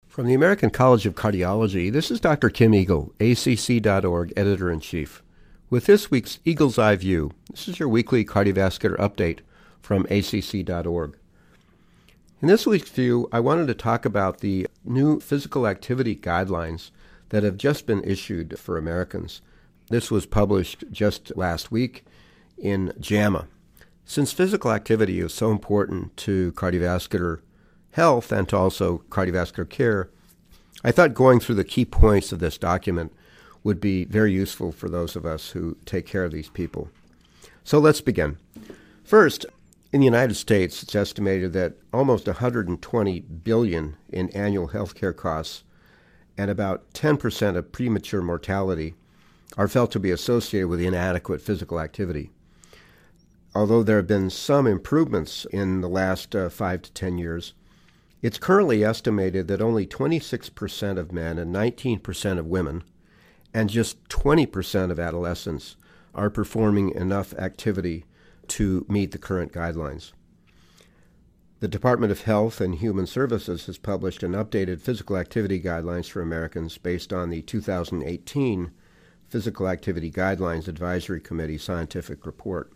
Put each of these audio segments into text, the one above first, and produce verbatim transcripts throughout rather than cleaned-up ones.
From the American College of Cardiology, this is Doctor Kim Eagle, A C C dot org Editor-in-Chief. With this week's Eagle's Eye View, this is your weekly cardiovascular update from A C C dot org. In this week's view, I wanted to talk about the new physical activity guidelines that have just been issued for Americans. This was published just last week in JAMA. Since physical activity is so important to cardiovascular health and to also cardiovascular care, I thought going through the key points of this document would be very useful for those of us who take care of these people. So let's begin. First, in the United States, it's estimated that almost one hundred twenty billion dollars in annual healthcare costs and about ten percent of premature mortality are felt to be associated with inadequate physical activity. Although there have been some improvements in the last uh, five to ten years, it's currently estimated that only twenty-six percent of men and nineteen percent of women and just twenty percent of adolescents are performing enough activity to meet the current guidelines. The Department of Health and Human Services has published an updated physical activity guidelines for Americans based on the two thousand eighteen Physical Activity Guidelines Advisory Committee scientific report.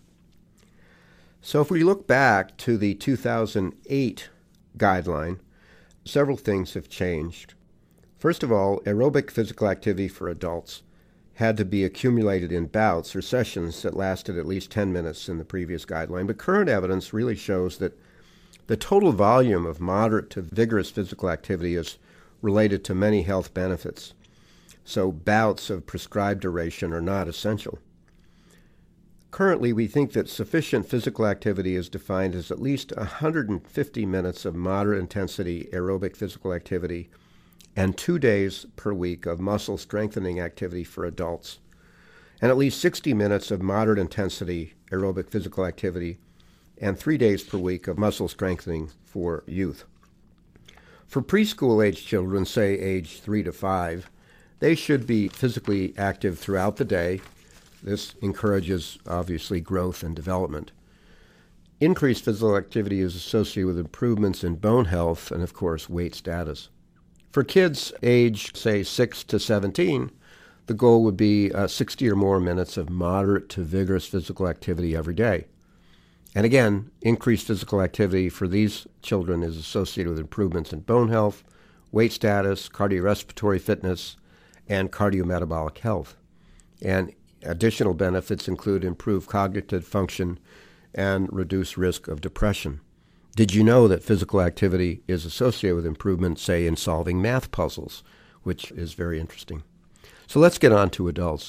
So if we look back to the two thousand eight guideline, several things have changed. First of all, aerobic physical activity for adults had to be accumulated in bouts or sessions that lasted at least ten minutes in the previous guideline, but current evidence really shows that the total volume of moderate to vigorous physical activity is related to many health benefits, so bouts of prescribed duration are not essential. Currently, we think that sufficient physical activity is defined as at least one hundred fifty minutes of moderate intensity aerobic physical activity and two days per week of muscle strengthening activity for adults, and at least sixty minutes of moderate intensity aerobic physical activity and three days per week of muscle strengthening for youth. For preschool-age children, say age three to five, they should be physically active throughout the day. This encourages, obviously, growth and development. Increased physical activity is associated with improvements in bone health and, of course, weight status. For kids aged, say, six to seventeen, the goal would be uh, sixty or more minutes of moderate to vigorous physical activity every day. And again, increased physical activity for these children is associated with improvements in bone health, weight status, cardiorespiratory fitness, and cardiometabolic health. And additional benefits include improved cognitive function and reduced risk of depression. Did you know that physical activity is associated with improvement, say, in solving math puzzles, which is very interesting? So let's get on to adults.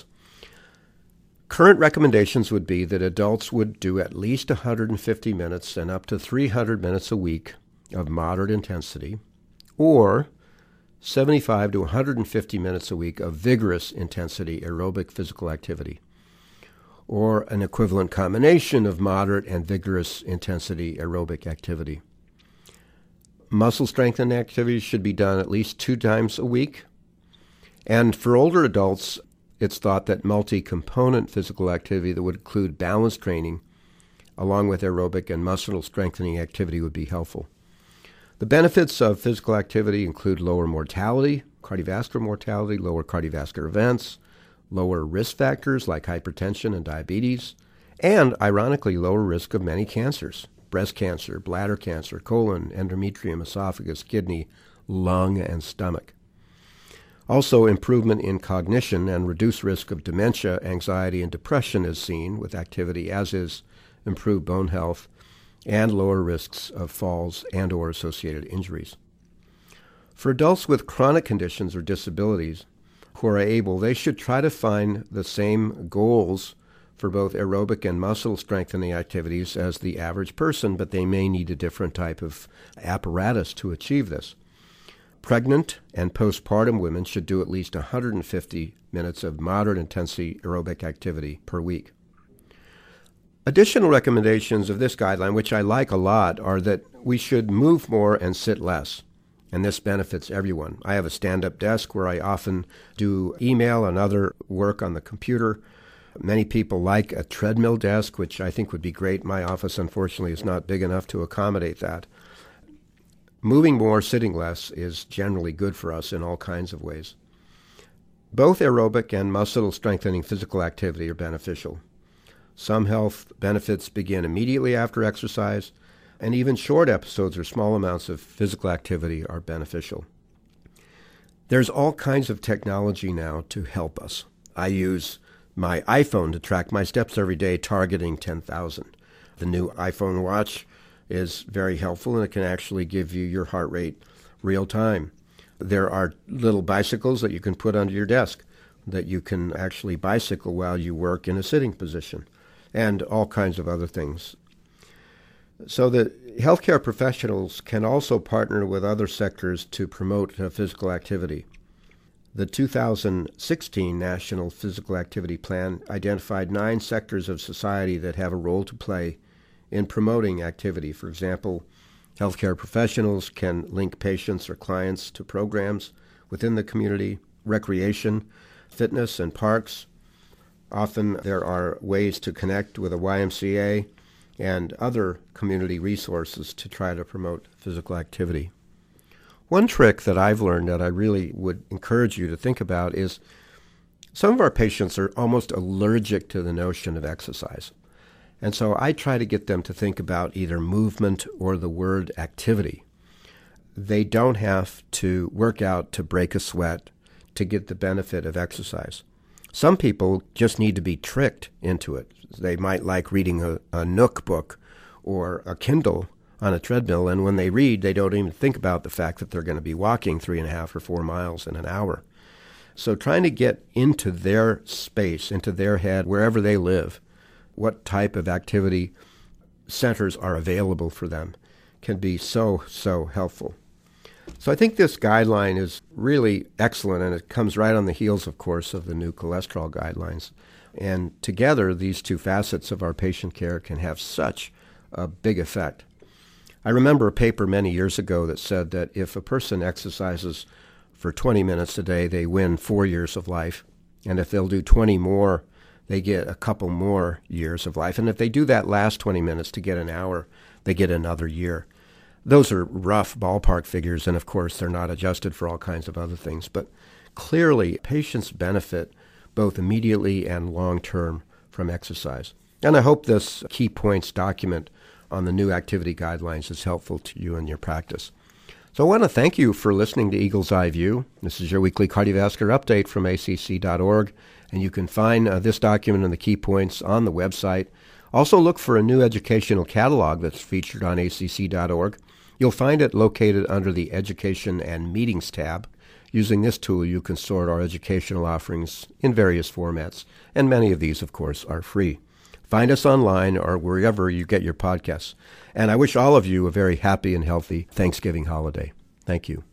Current recommendations would be that adults would do at least one hundred fifty minutes and up to three hundred minutes a week of moderate intensity, or seventy-five to one hundred fifty minutes a week of vigorous intensity aerobic physical activity, or an equivalent combination of moderate and vigorous intensity aerobic activity. Muscle strengthening activities should be done at least two times a week. And for older adults, it's thought that multi-component physical activity that would include balance training, along with aerobic and muscle strengthening activity, would be helpful. The benefits of physical activity include lower mortality, cardiovascular mortality, lower cardiovascular events, lower risk factors like hypertension and diabetes, and, ironically, lower risk of many cancers: breast cancer, bladder cancer, colon, endometrium, esophagus, kidney, lung, and stomach. Also, improvement in cognition and reduced risk of dementia, anxiety, and depression is seen with activity, as is improved bone health and lower risks of falls and or associated injuries. For adults with chronic conditions or disabilities who are able, they should try to find the same goals for both aerobic and muscle strengthening activities as the average person, but they may need a different type of apparatus to achieve this. Pregnant and postpartum women should do at least one hundred fifty minutes of moderate intensity aerobic activity per week. Additional recommendations of this guideline, which I like a lot, are that we should move more and sit less, and this benefits everyone. I have a stand-up desk where I often do email and other work on the computer. Many people like a treadmill desk, which I think would be great. My office, unfortunately, is not big enough to accommodate that. moving more, sitting less is generally good for us in all kinds of ways. Both aerobic and muscle-strengthening physical activity are beneficial. Some health benefits begin immediately after exercise, and even short episodes or small amounts of physical activity are beneficial. There's all kinds of technology now to help us. I use my iPhone to track my steps every day, targeting ten thousand. The new iPhone watch is very helpful, and it can actually give you your heart rate real time. There are little bicycles that you can put under your desk that you can actually bicycle while you work in a sitting position, and all kinds of other things. So the healthcare professionals can also partner with other sectors to promote uh, physical activity. The two thousand sixteen National Physical Activity Plan identified nine sectors of society that have a role to play in promoting activity. For example, healthcare professionals can link patients or clients to programs within the community, recreation, fitness, and parks. Often there are ways to connect with a Y M C A and other community resources to try to promote physical activity. One trick that I've learned that I really would encourage you to think about is some of our patients are almost allergic to the notion of exercise. And so I try to get them to think about either movement or the word activity. They don't have to work out to break a sweat to get the benefit of exercise. Some people just need to be tricked into it. They might like reading a, a Nook book or a Kindle on a treadmill, and when they read, they don't even think about the fact that they're going to be walking three and a half or four miles in an hour. So trying to get into their space, into their head, wherever they live, what type of activity centers are available for them can be so, so helpful. So I think this guideline is really excellent, and it comes right on the heels, of course, of the new cholesterol guidelines. And together, these two facets of our patient care can have such a big effect. I remember a paper many years ago that said that if a person exercises for twenty minutes a day, they win four years of life. And if they'll do twenty more, they get a couple more years of life. And if they do that last twenty minutes to get an hour, they get another year. Those are rough ballpark figures, and of course they're not adjusted for all kinds of other things. But clearly, patients benefit both immediately and long-term from exercise. And I hope this key points document on the new activity guidelines is helpful to you in your practice. So I want to thank you for listening to Eagle's Eye View. This is your weekly cardiovascular update from A C C dot org, and you can find uh, this document and the key points on the website. Also look for a new educational catalog that's featured on A C C dot org. You'll find it located under the Education and Meetings tab. Using this tool, you can sort our educational offerings in various formats, and many of these, of course, are free. Find us online or wherever you get your podcasts. And I wish all of you a very happy and healthy Thanksgiving holiday. Thank you.